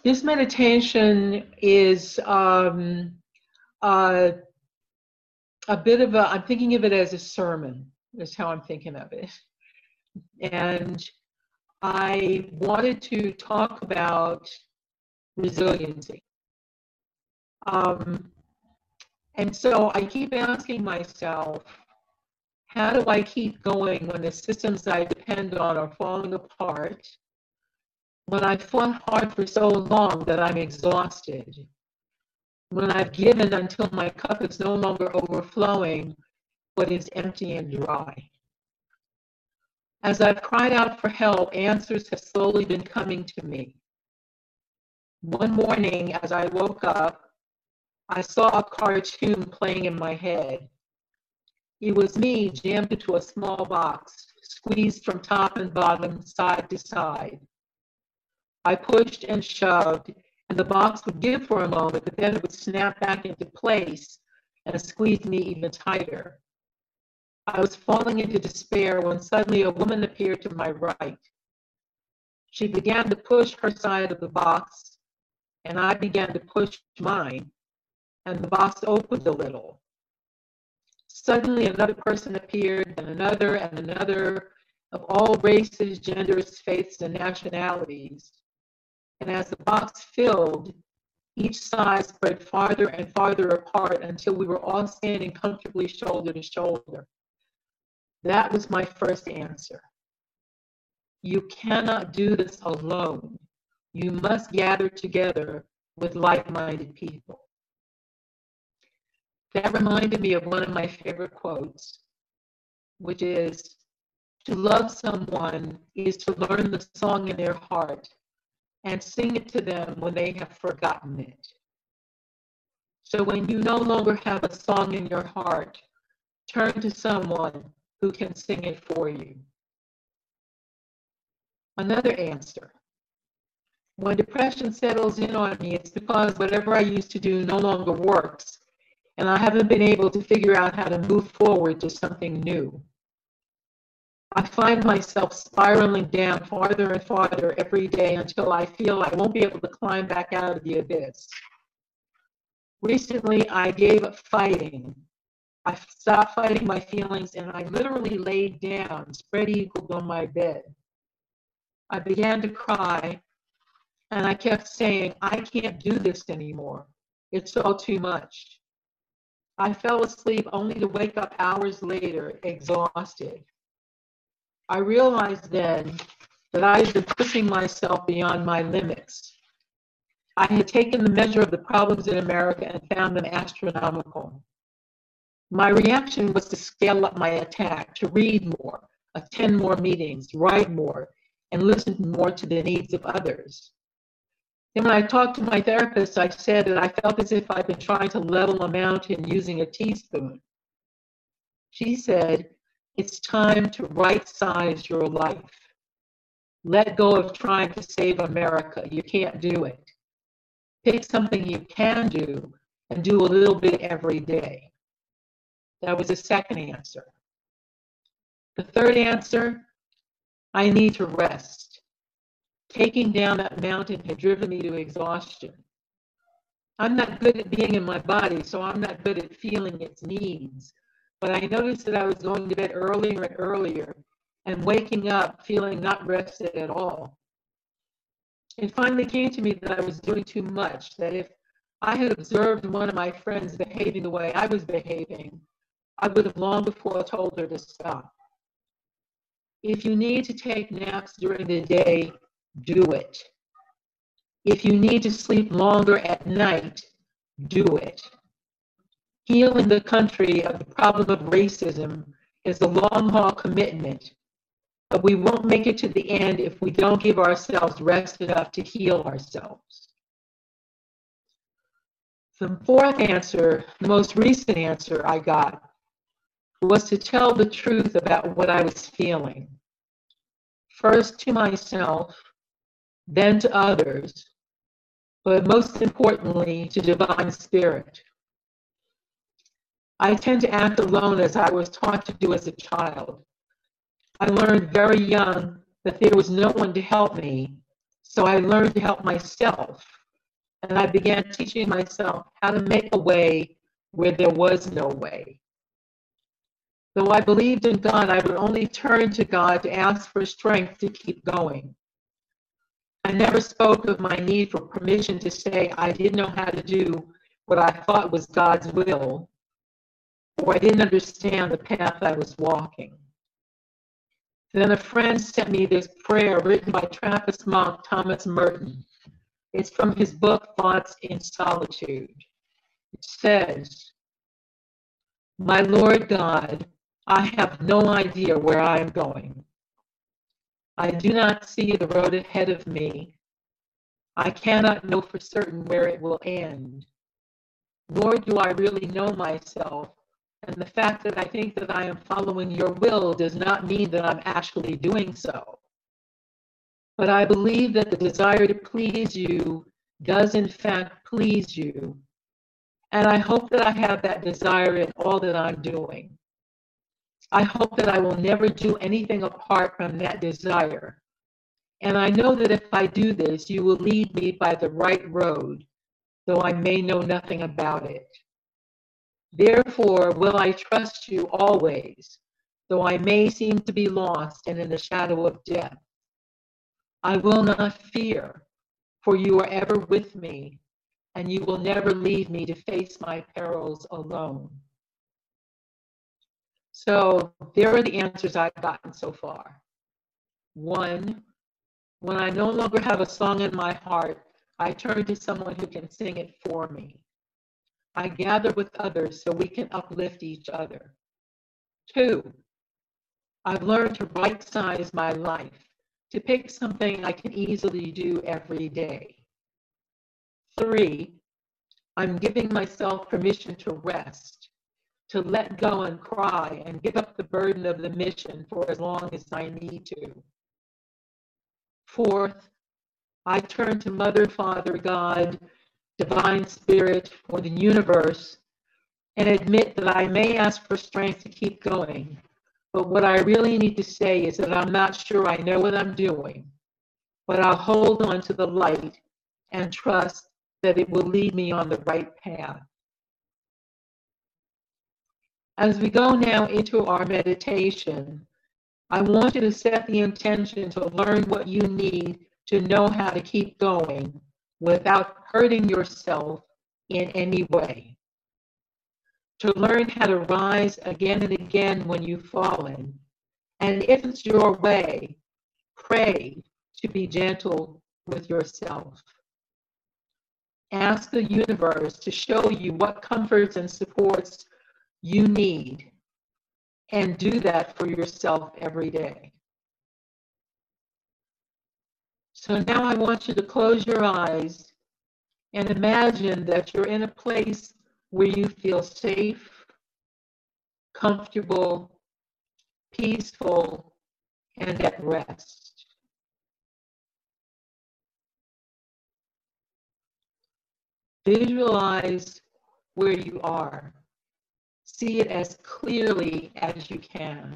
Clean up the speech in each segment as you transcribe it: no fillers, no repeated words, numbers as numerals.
This meditation is uh, a bit of a, I'm thinking of it as a sermon, is how I'm thinking of it. And I wanted to talk about resiliency. Um, and so I keep asking myself, how do I keep going when the systems I depend on are falling apart? When I've fought hard for so long that I'm exhausted? When I've given until my cup is no longer overflowing, but is empty and dry? As I've cried out for help, answers have slowly been coming to me. One morning, as I woke up, I saw a cartoon playing in my head. It was me jammed into a small box, squeezed from top and bottom, side to side. I pushed and shoved, and the box would give for a moment, but then it would snap back into place and squeeze me even tighter. I was falling into despair when suddenly a woman appeared to my right. She began to push her side of the box, and I began to push mine, and the box opened a little. Suddenly another person appeared, and another, of all races, genders, faiths, and nationalities. And as the box filled, each side spread farther and farther apart until we were all standing comfortably shoulder to shoulder. That was my first answer. You cannot do this alone. You must gather together with like-minded people. That reminded me of one of my favorite quotes, which is, to love someone is to learn the song in their heart and sing it to them when they have forgotten it. So when you no longer have a song in your heart, turn to someone who can sing it for you. Another answer. When depression settles in on me, it's because whatever I used to do no longer works, and I haven't been able to figure out how to move forward to something new. I find myself spiraling down farther and farther every day until I feel I won't be able to climb back out of the abyss. Recently, I gave up fighting. I stopped fighting my feelings and I literally laid down, spread eagled on my bed. I began to cry and I kept saying, I can't do this anymore. It's all too much. I fell asleep only to wake up hours later, exhausted. I realized then that I had been pushing myself beyond my limits. I had taken the measure of the problems in America and found them astronomical. My reaction was to scale up my attack, to read more, attend more meetings, write more, and listen more to the needs of others. Then when I talked to my therapist, I said that I felt as if I'd been trying to level a mountain using a teaspoon. She said, it's time to right-size your life. Let go of trying to save America. You can't do it. Pick something you can do and do a little bit every day. That was the second answer. The third answer, I need to rest. Taking down that mountain had driven me to exhaustion. I'm not good at being in my body, so I'm not good at feeling its needs. But I noticed that I was going to bed earlier and earlier and waking up feeling not rested at all. It finally came to me that I was doing too much, that if I had observed one of my friends behaving the way I was behaving, I would have long before told her to stop. If you need to take naps during the day, do it. If you need to sleep longer at night, do it. Healing the country of the problem of racism is a long-haul commitment, but we won't make it to the end if we don't give ourselves rest enough to heal ourselves. The fourth answer, the most recent answer I got, was to tell the truth about what I was feeling. First to myself, then to others, but most importantly to Divine Spirit. I tend to act alone as I was taught to do as a child. I learned very young that there was no one to help me, So I learned to help myself, and I began teaching myself how to make a way where there was no way. Though I believed in God, I would only turn to God to ask for strength to keep going. I never spoke of my need for permission to say I didn't know how to do what I thought was God's will, or I didn't understand the path I was walking. Then a friend sent me this prayer written by Trappist monk Thomas Merton. It's from his book, Thoughts in Solitude. It says, "My Lord God, I have no idea where I am going. I do not see the road ahead of me. I cannot know for certain where it will end. Nor do I really know myself, and the fact that I think that I am following your will does not mean that I'm actually doing so. But I believe that the desire to please you does in fact please you, and I hope that I have that desire in all that I'm doing. I hope that I will never do anything apart from that desire. And I know that if I do this, you will lead me by the right road, though I may know nothing about it. Therefore will I trust you always, though I may seem to be lost and in the shadow of death. I will not fear, for you are ever with me, and you will never leave me to face my perils alone." So there are the answers I've gotten so far. 1, when I no longer have a song in my heart, I turn to someone who can sing it for me. I gather with others so we can uplift each other. 2, I've learned to right-size my life, to pick something I can easily do every day. 3, I'm giving myself permission to rest, to let go and cry and give up the burden of the mission for as long as I need to. 4th, I turn to Mother, Father, God, Divine Spirit, or the universe, and admit that I may ask for strength to keep going, but what I really need to say is that I'm not sure I know what I'm doing, but I'll hold on to the light and trust that it will lead me on the right path. As we go now into our meditation, I want you to set the intention to learn what you need to know how to keep going without hurting yourself in any way. To learn how to rise again and again when you've fallen. And if it's your way, pray to be gentle with yourself. Ask the universe to show you what comforts and supports you need, and do that for yourself every day. So now I want you to close your eyes and imagine that you're in a place where you feel safe, comfortable, peaceful, and at rest. Visualize where you are. See it as clearly as you can.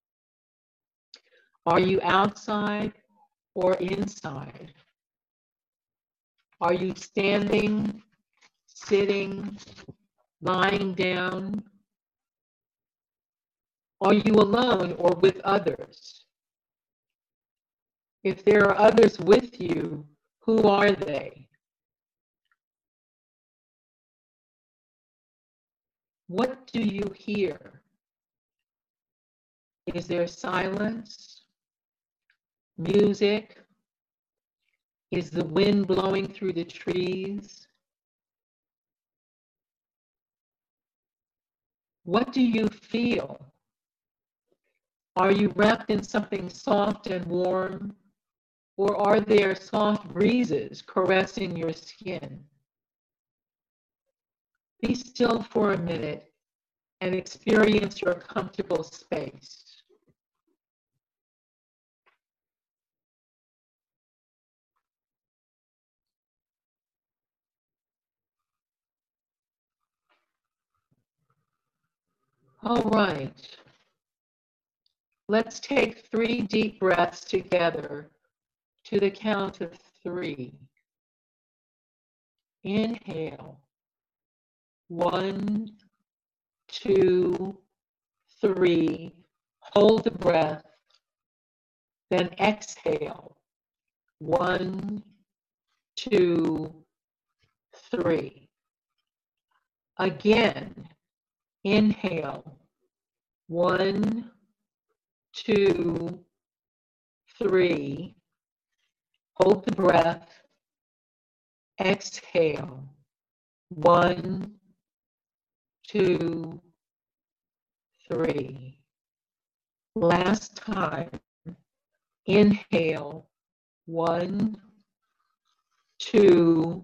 Are you outside or inside? Are you standing, sitting, lying down? Are you alone or with others? If there are others with you, who are they? What do you hear? Is there silence? Music? Is the wind blowing through the trees? What do you feel? Are you wrapped in something soft and warm? Or are there soft breezes caressing your skin? Be still for a minute and experience your comfortable space. All right. Let's take 3 deep breaths together to the count of 3. Inhale. 1, 2, 3. Hold the breath. Then exhale. 1, 2, 3. Again, inhale. 1, 2, 3. Hold the breath. Exhale. 1, 2, 3. Last time. Inhale. 1, 2,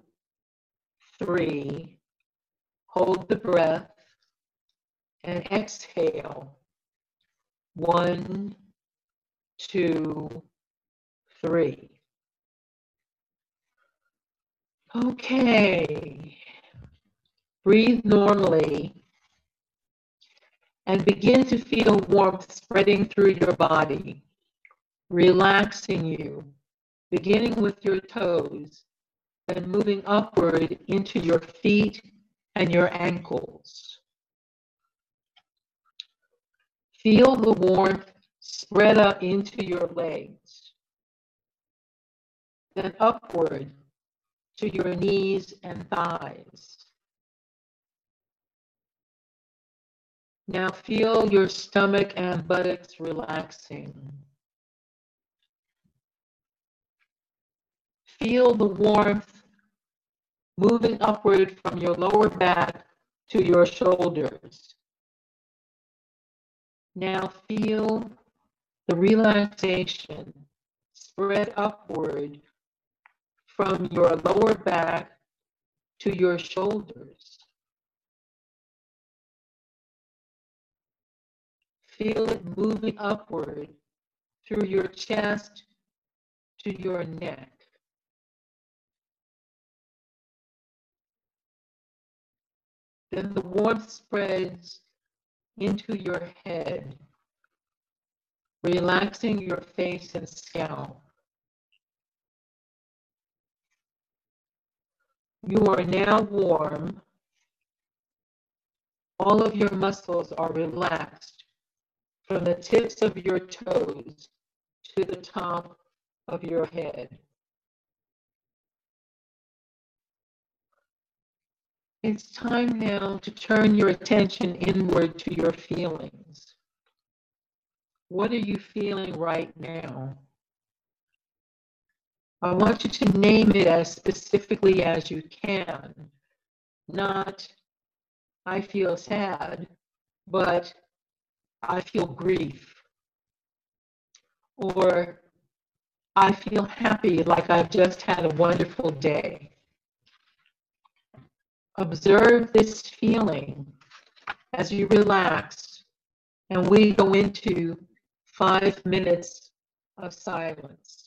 3. Hold the breath and exhale. 1, 2, 3. Okay. Breathe normally and begin to feel warmth spreading through your body, relaxing you, beginning with your toes and moving upward into your feet and your ankles. Feel the warmth spread up into your legs, then upward to your knees and thighs. Now feel your stomach and buttocks relaxing. Feel the warmth moving upward from your lower back to your shoulders. Now feel the relaxation spread upward from your lower back to your shoulders. Feel it moving upward through your chest to your neck. Then the warmth spreads into your head, relaxing your face and scalp. You are now warm. All of your muscles are relaxed from the tips of your toes to the top of your head. It's time now to turn your attention inward to your feelings. What are you feeling right now? I want you to name it as specifically as you can. Not, I feel sad, but I feel grief. Or I feel happy, like I've just had a wonderful day. Observe this feeling as you relax, and we go into 5 minutes of silence.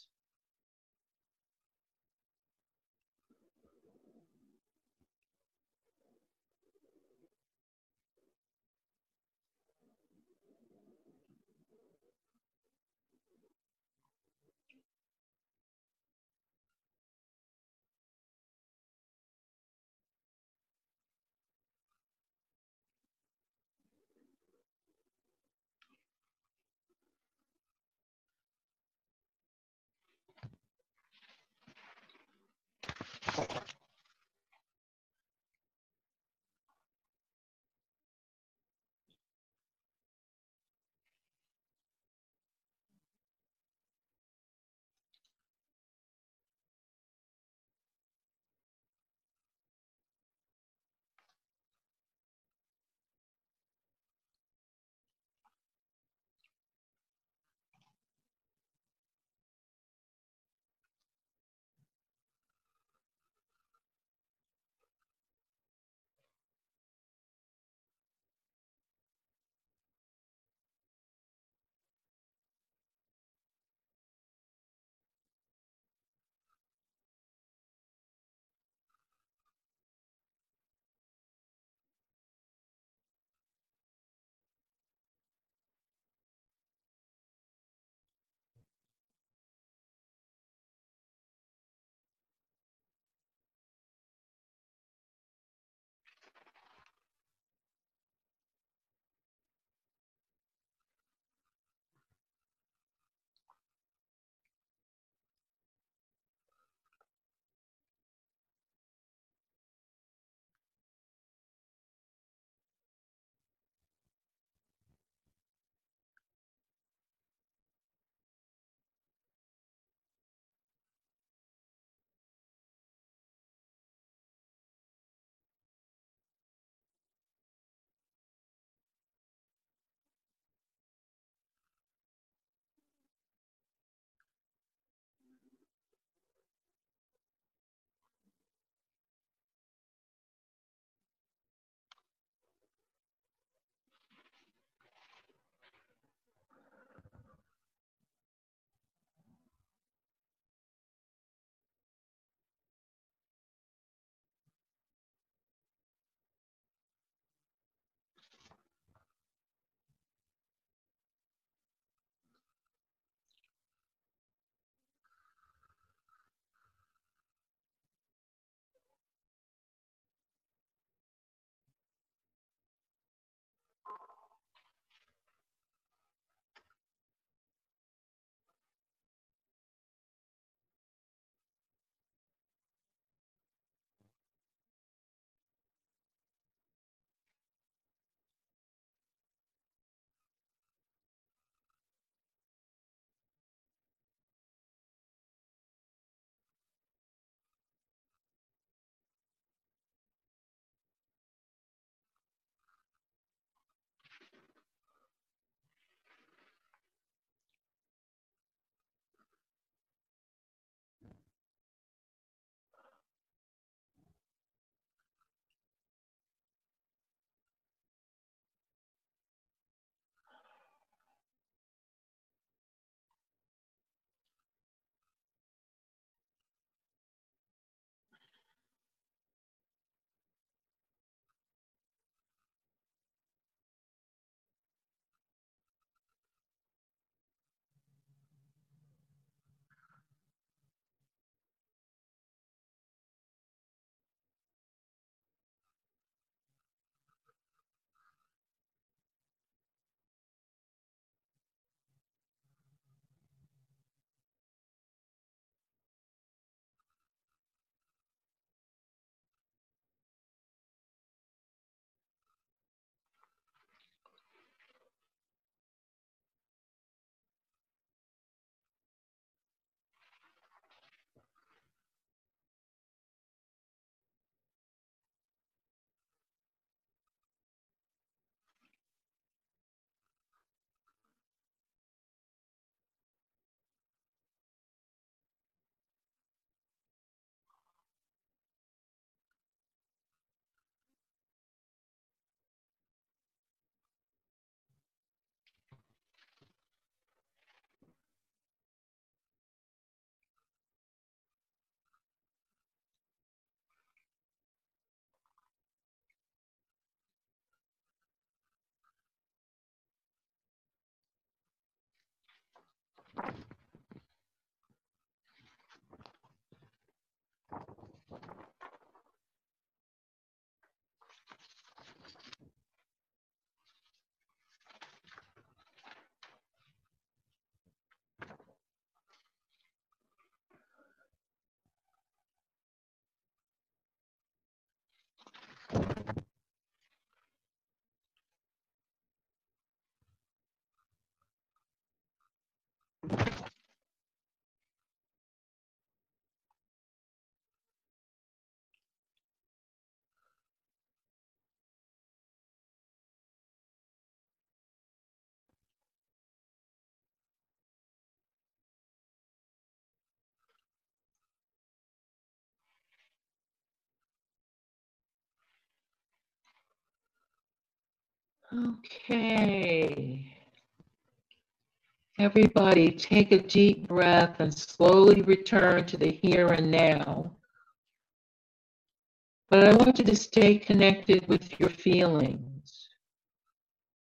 Okay. Everybody, take a deep breath and slowly return to the here and now. But I want you to stay connected with your feelings.